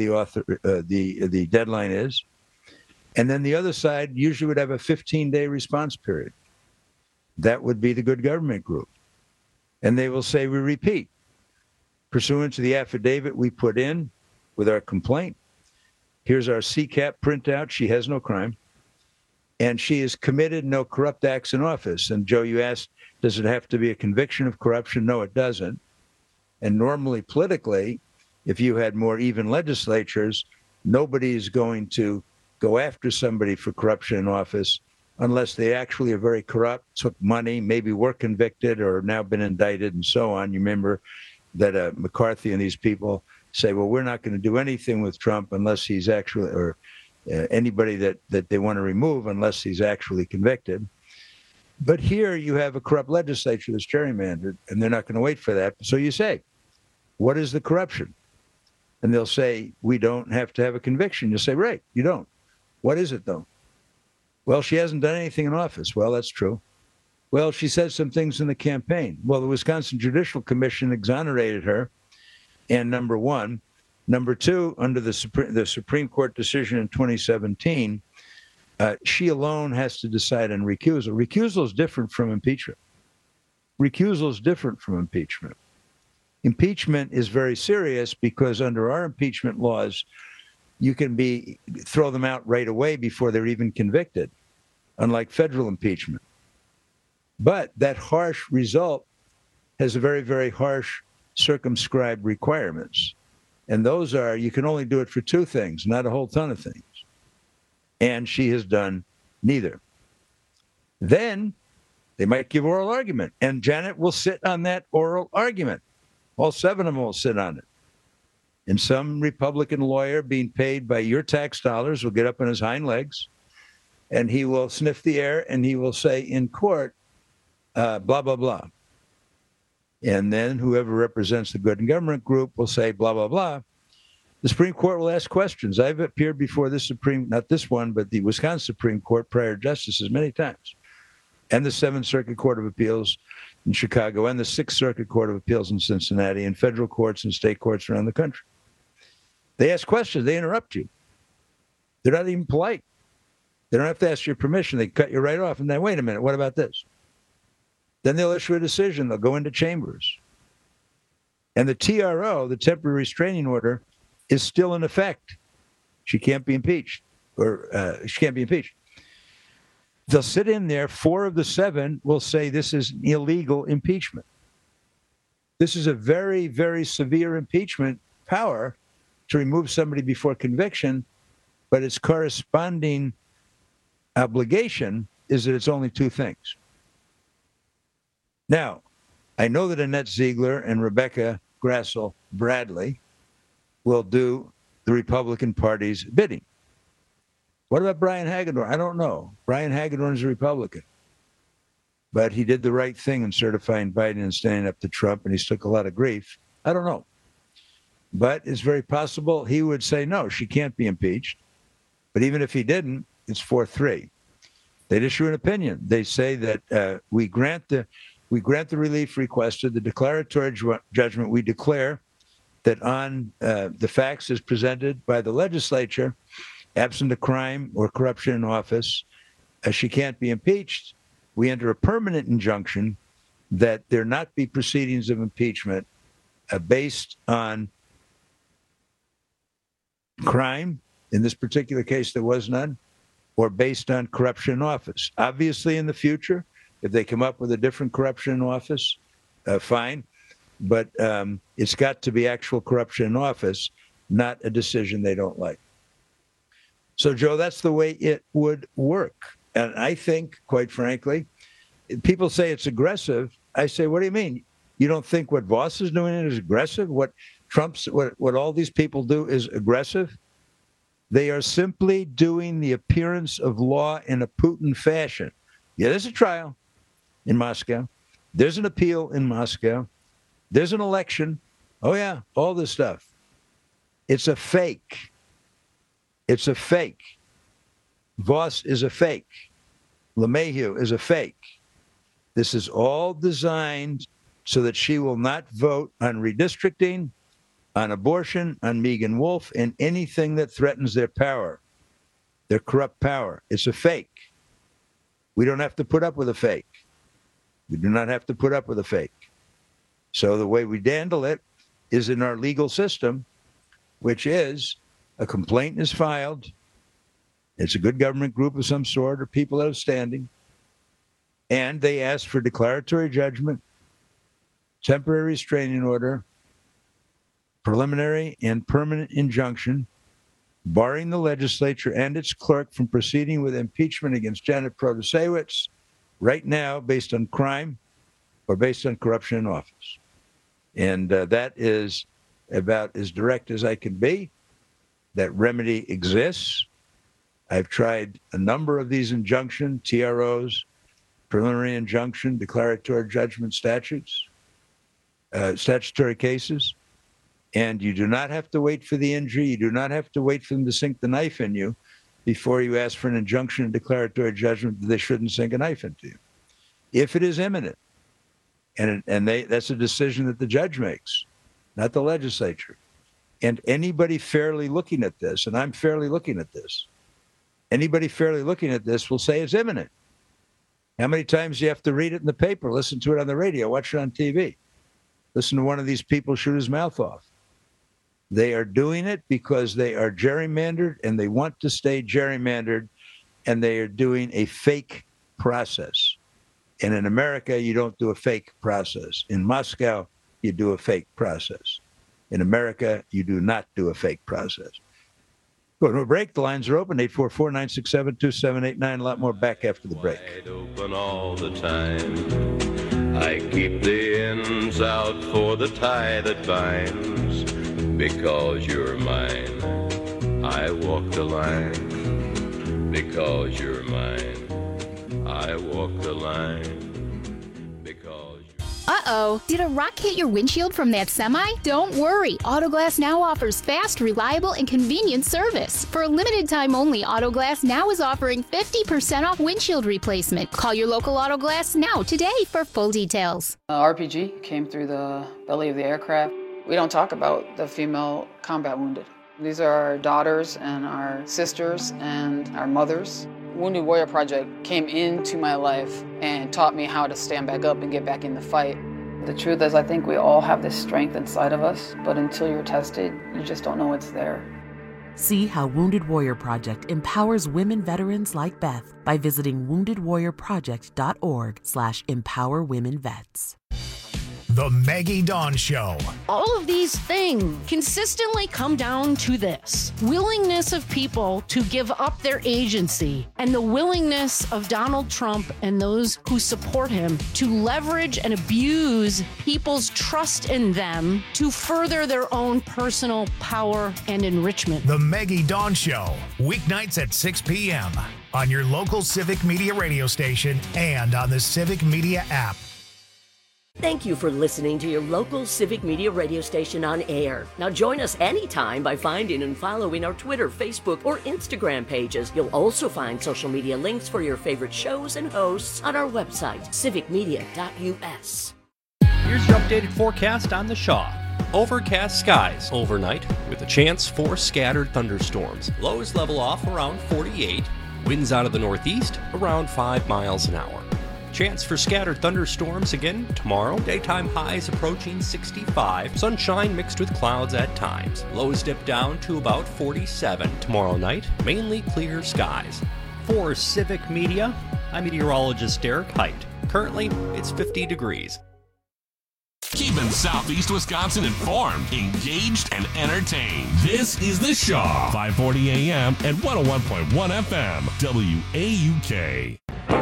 the deadline is. And then the other side usually would have a 15-day response period. That would be the good government group. And they will say, we repeat, pursuant to the affidavit we put in with our complaint, here's our CCAP printout. She has no crime. And she has committed no corrupt acts in office. And Joe, you asked, does it have to be a conviction of corruption? No, it doesn't. And normally, politically, if you had more even legislatures, nobody is going to go after somebody for corruption in office unless they actually are very corrupt, took money, maybe were convicted or now been indicted and so on. You remember that McCarthy and these people say, well, we're not going to do anything with Trump unless he's actually, or anybody that they want to remove unless he's actually convicted. But here you have a corrupt legislature that's gerrymandered, and they're not going to wait for that. So you say, what is the corruption? And they'll say, we don't have to have a conviction. You say, right, you don't. What is it, though? Well, she hasn't done anything in office. Well, that's true. Well, she said some things in the campaign. Well, the Wisconsin Judicial Commission exonerated her, and number one. Number two, under the Supreme Court decision in 2017, she alone has to decide on recusal. Recusal is different from impeachment. Recusal is different from impeachment. Impeachment is very serious because under our impeachment laws, you can throw them out right away before they're even convicted, unlike federal impeachment. But that harsh result has a very, very harsh circumscribed requirements. And those are, you can only do it for two things, not a whole ton of things. And she has done neither. Then they might give oral argument, and Janet will sit on that oral argument. All seven of them will sit on it. And some Republican lawyer being paid by your tax dollars will get up on his hind legs, and he will sniff the air, and he will say in court, blah, blah, blah. And then whoever represents the good government group will say, blah, blah, blah. The Supreme Court will ask questions. I've appeared before the not this one, but the Wisconsin Supreme Court prior justices many times, and the Seventh Circuit Court of Appeals in Chicago, and the Sixth Circuit Court of Appeals in Cincinnati, and federal courts and state courts around the country. They ask questions. They interrupt you. They're not even polite. They don't have to ask your permission. They cut you right off. And then, wait a minute, what about this? Then they'll issue a decision. They'll go into chambers. And the TRO, the temporary restraining order, is still in effect. She can't be impeached, They'll sit in there. 4 of the 7 will say this is illegal impeachment. This is a very, very severe impeachment power to remove somebody before conviction. but its corresponding obligation is that it's only two things. Now, I know that Annette Ziegler and Rebecca Grassel Bradley will do the Republican Party's bidding. What about Brian Hagedorn? I don't know. Brian Hagedorn is a Republican. But he did the right thing in certifying Biden and standing up to Trump, and he's took a lot of grief. I don't know. But it's very possible he would say, no, she can't be impeached. But even if he didn't, it's 4-3. They'd issue an opinion. They say that we grant the relief requested, the declaratory judgment. We declare that on the facts as presented by the legislature, absent a crime or corruption in office, she can't be impeached. We enter a permanent injunction that there not be proceedings of impeachment based on crime. In this particular case, there was none, or based on corruption in office. Obviously, in the future, if they come up with a different corruption in office, fine. But it's got to be actual corruption in office, not a decision they don't like. So, Joe, that's the way it would work. And I think, quite frankly, people say it's aggressive. I say, what do you mean? You don't think what Voss is doing is aggressive? What all these people do is aggressive? They are simply doing the appearance of law in a Putin fashion. Yeah, there's a trial in Moscow. There's an appeal in Moscow. There's an election. Oh, yeah, all this stuff. It's a fake. It's a fake. Voss is a fake. LeMahieu is a fake. This is all designed so that she will not vote on redistricting, on abortion, on Megan Wolf, and anything that threatens their power, their corrupt power. It's a fake. We don't have to put up with a fake. We do not have to put up with a fake. So the way we handle it is in our legal system, which is a complaint is filed. It's a good government group of some sort or people that are standing. And they ask for declaratory judgment, temporary restraining order, preliminary and permanent injunction, barring the legislature and its clerk from proceeding with impeachment against Janet Protasewicz right now based on crime or based on corruption in office. And that is about as direct as I can be. That remedy exists. I've tried a number of these injunction, TROs, preliminary injunction, declaratory judgment statutes, statutory cases. And you do not have to wait for the injury. You do not have to wait for them to sink the knife in you before you ask for an injunction and declaratory judgment that they shouldn't sink a knife into you. If it is imminent, and that's a decision that the judge makes, not the legislature. And anybody fairly looking at this, and I'm fairly looking at this, anybody fairly looking at this will say it's imminent. How many times do you have to read it in the paper, listen to it on the radio, watch it on TV, listen to one of these people shoot his mouth off? They are doing it because they are gerrymandered and they want to stay gerrymandered, and they are doing a fake process. And in America, you don't do a fake process. In Moscow, you do a fake process. In America, you do not do a fake process. Going to a break. The lines are open, 844-967-2789. A lot more back after the break. Wide open all the time. I keep the ends out for the tie that binds. Because you're mine, I walk the line. Because you're mine, I walk the line. Uh-oh, did a rock hit your windshield from that semi? Don't worry, Autoglass Now offers fast, reliable, and convenient service. For a limited time only, Autoglass Now is offering 50% off windshield replacement. Call your local Autoglass Now today for full details. RPG came through the belly of the aircraft. We don't talk about the female combat wounded. These are our daughters and our sisters and our mothers. Wounded Warrior Project came into my life and taught me how to stand back up and get back in the fight. The truth is, I think we all have this strength inside of us, but until you're tested, you just don't know it's there. See how Wounded Warrior Project empowers women veterans like Beth by visiting woundedwarriorproject.org/empowerwomenvets. The Maggie Dawn Show. All of these things consistently come down to this: willingness of people to give up their agency, and the willingness of Donald Trump and those who support him to leverage and abuse people's trust in them to further their own personal power and enrichment. The Maggie Dawn Show, weeknights at 6 p.m. on your local Civic Media radio station and on the Civic Media app. Thank you for listening to your local Civic Media radio station on air. Now join us anytime by finding and following our Twitter, Facebook, or Instagram pages. You'll also find social media links for your favorite shows and hosts on our website, civicmedia.us. Here's your updated forecast on the Shaw. Overcast skies overnight with a chance for scattered thunderstorms. Lows level off around 48. Winds out of the northeast around 5 miles an hour. Chance for scattered thunderstorms again tomorrow. Daytime highs approaching 65. Sunshine mixed with clouds at times. Lows dip down to about 47 tomorrow night. Mainly clear skies. For Civic Media, I'm meteorologist Derek Height. Currently, it's 50 degrees. Keeping Southeast Wisconsin informed, engaged, and entertained. This is The Shaw, 540 AM and 101.1 FM, WAUK.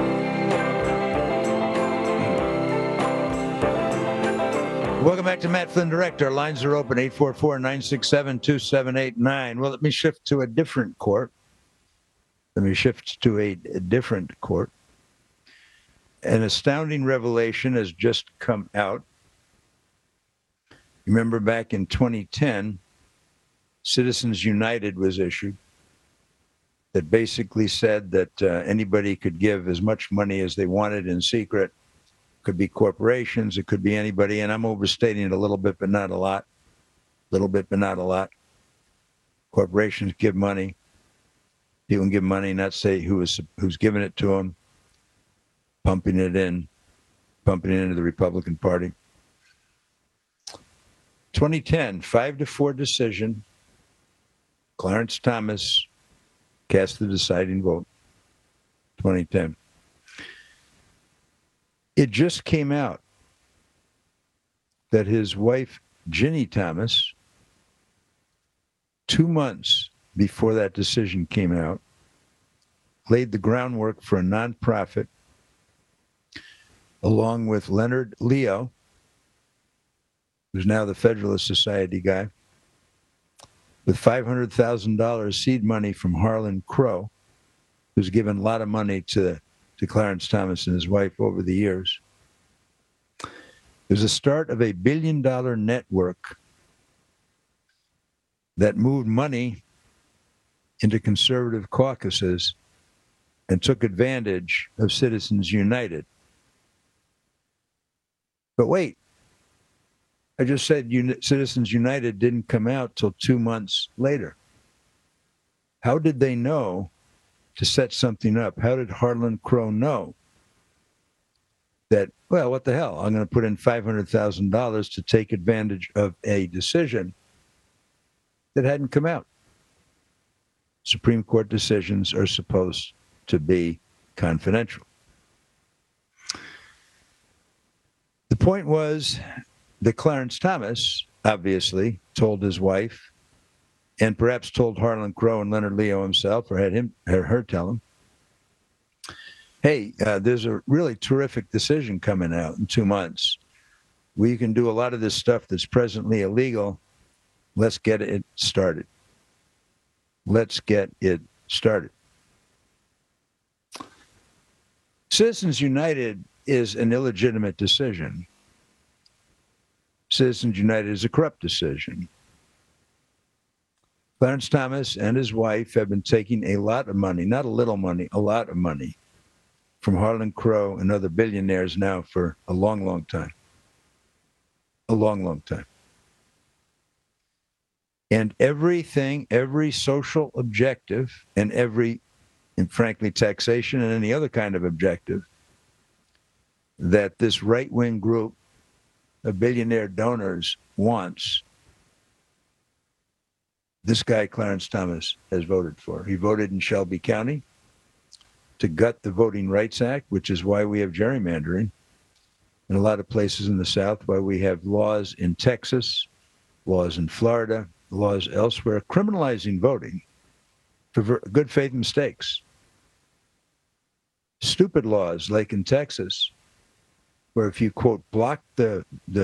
Welcome back to Matt Flynn Direct. Our lines are open, 844-967-2789. Well, let me shift to a different court. An astounding revelation has just come out. Remember back in 2010, Citizens United was issued that basically said that anybody could give as much money as they wanted in secret. Could be corporations, it could be anybody, and I'm overstating it a little bit, but not a lot. Corporations give money. People can give money, not say who's giving it to them, pumping it into the Republican Party. 2010, 5-4 decision. Clarence Thomas cast the deciding vote. 2010. It just came out that his wife, Ginny Thomas, 2 months before that decision came out, laid the groundwork for a nonprofit along with Leonard Leo, who's now the Federalist Society guy, with $500,000 seed money from Harlan Crow, who's given a lot of money to Clarence Thomas and his wife over the years. It was the start of a $1 billion network that moved money into conservative caucuses and took advantage of Citizens United. But wait, I just said Citizens United didn't come out till 2 months later. How did they know to set something up? How did Harlan Crow know that, well, what the hell? I'm going to put in $500,000 to take advantage of a decision that hadn't come out. Supreme Court decisions are supposed to be confidential. The point was that Clarence Thomas obviously told his wife, and perhaps told Harlan Crow and Leonard Leo himself, or had her tell him, hey, there's a really terrific decision coming out in 2 months. We can do a lot of this stuff that's presently illegal. Let's get it started. Citizens United is an illegitimate decision. Citizens United is a corrupt decision. Clarence Thomas and his wife have been taking a lot of money, not a little money, a lot of money, from Harlan Crow and other billionaires now for a long, long time. A long, long time. And everything, every social objective, and frankly, taxation and any other kind of objective that this right-wing group of billionaire donors wants, this guy, Clarence Thomas, has voted for. He voted in Shelby County to gut the Voting Rights Act, which is why we have gerrymandering. in a lot of places in the South, why we have laws in Texas, laws in Florida, laws elsewhere criminalizing voting for good faith mistakes. Stupid laws like in Texas, where if you quote block the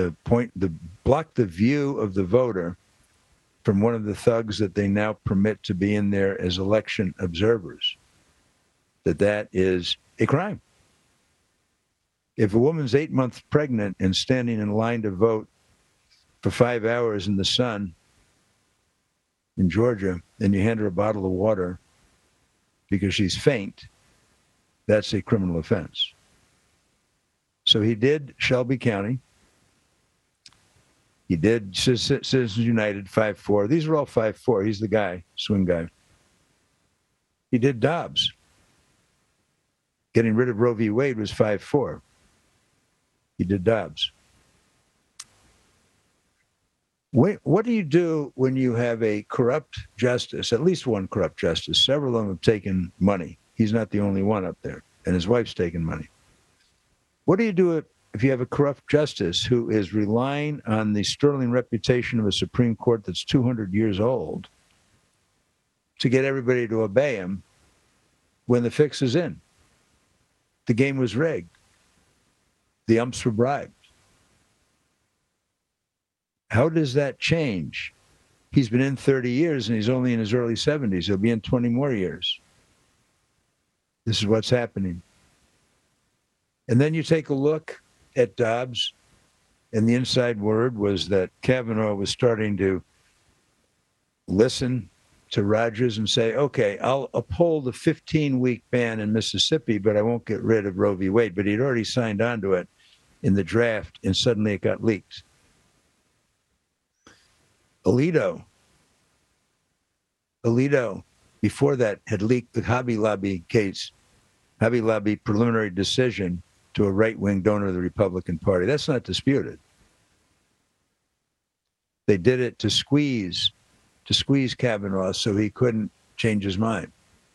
view of the voter from one of the thugs that they now permit to be in there as election observers, that is a crime. If a woman's 8 months pregnant and standing in line to vote for 5 hours in the sun in Georgia, and you hand her a bottle of water because she's faint, that's a criminal offense. So he did Shelby County. He did Citizens United 5-4. These are all 5-4. He's the guy, swing guy. He did Dobbs. Getting rid of Roe v. Wade was 5-4. He did Dobbs. What do you do when you have a corrupt justice, at least one corrupt justice? Several of them have taken money. He's not the only one up there, and his wife's taken money. What do you do if you have a corrupt justice who is relying on the sterling reputation of a Supreme Court that's 200 years old to get everybody to obey him when the fix is in? The game was rigged. The umps were bribed. How does that change? He's been in 30 years and he's only in his early 70s. He'll be in 20 more years. This is what's happening. And then you take a look at Dobbs, and the inside word was that Kavanaugh was starting to listen to Rogers and say, okay, I'll uphold a 15-week ban in Mississippi, but I won't get rid of Roe v. Wade. But he'd already signed on to it in the draft, and suddenly it got leaked. Alito, before that, had leaked the Hobby Lobby case, Hobby Lobby preliminary decision to a right-wing donor of the Republican Party. That's not disputed. They did it to squeeze Kavanaugh so he couldn't change his mind.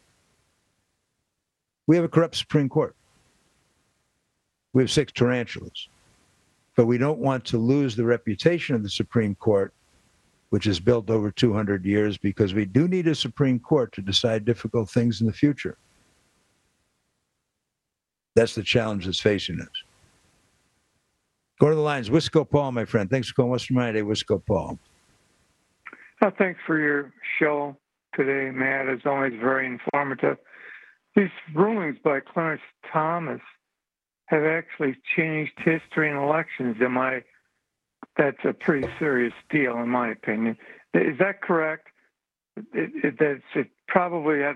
We have a corrupt Supreme Court. We have 6 tarantulas. But we don't want to lose the reputation of the Supreme Court, which is built over 200 years, because we do need a Supreme Court to decide difficult things in the future. That's the challenge that's facing us. Go to the lines. Wisco Paul, my friend. Thanks for calling Western Miami. Wisco Paul. Thanks for your show today, Matt. It's always very informative. These rulings by Clarence Thomas have actually changed history and elections. That's a pretty serious deal, in my opinion. Is that correct? It probably has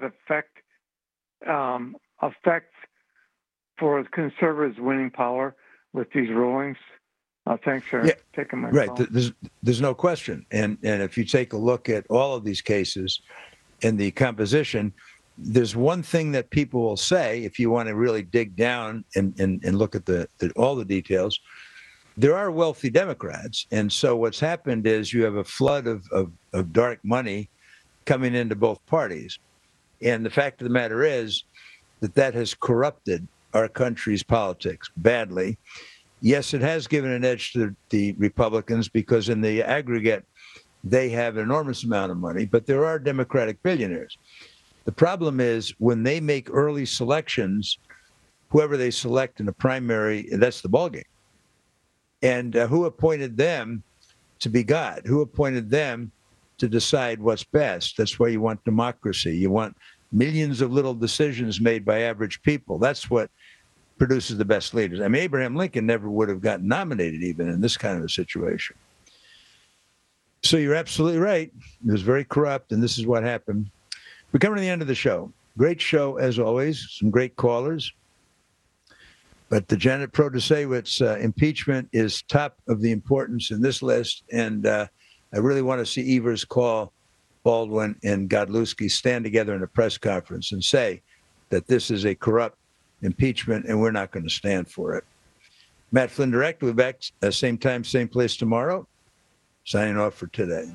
effects for conservatives winning power with these rulings. Thanks for taking my call. Right. There's no question. And if you take a look at all of these cases and the composition, there's one thing that people will say, if you want to really dig down and look at all the details. There are wealthy Democrats. And so what's happened is you have a flood of dark money coming into both parties. And the fact of the matter is that has corrupted our country's politics badly. Yes, it has given an edge to the Republicans because in the aggregate, they have an enormous amount of money, but there are Democratic billionaires. The problem is when they make early selections, whoever they select in the primary, that's the ballgame. And who appointed them to be God? Who appointed them to decide what's best? That's why you want democracy. You want millions of little decisions made by average people. That's what produces the best leaders. I mean, Abraham Lincoln never would have gotten nominated even in this kind of a situation. So you're absolutely right. It was very corrupt, and this is what happened. We're coming to the end of the show. Great show, as always. Some great callers. But the Janet Protasewicz impeachment is top of the importance in this list, and I really want to see Evers call Baldwin and Godlewski stand together in a press conference and say that this is a corrupt impeachment, and we're not going to stand for it. Matt Flynn Direct, we'll be back same time, same place tomorrow. Signing off for today.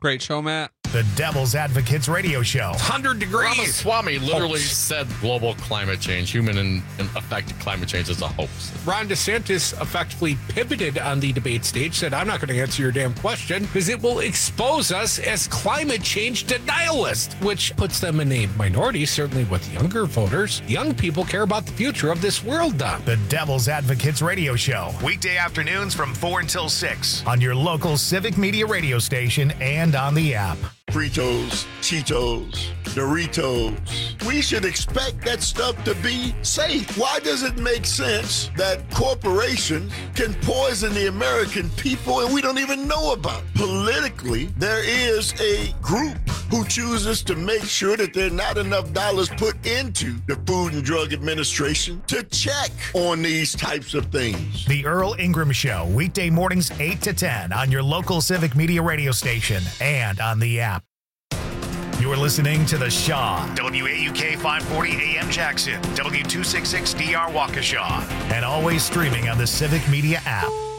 Great show, Matt. The Devil's Advocates Radio Show. 100 degrees. Ramaswamy literally said global climate change, human and affected climate change is a hoax. Ron DeSantis effectively pivoted on the debate stage, said, I'm not going to answer your damn question because it will expose us as climate change denialists, which puts them in a minority, certainly with younger voters. Young people care about the future of this world, Don. The Devil's Advocates Radio Show. Weekday afternoons from 4 until 6 on your local Civic Media radio station and on the app. Fritos, Cheetos, Doritos. We should expect that stuff to be safe. Why does it make sense that corporations can poison the American people and we don't even know about it? Politically, there is a group who chooses to make sure that there are not enough dollars put into the Food and Drug Administration to check on these types of things. The Earl Ingram Show, weekday mornings 8 to 10 on your local Civic Media radio station and on the app. You're listening to The Shaw, WAUK 540 AM Jackson, W266DR Waukesha, and always streaming on the Civic Media app.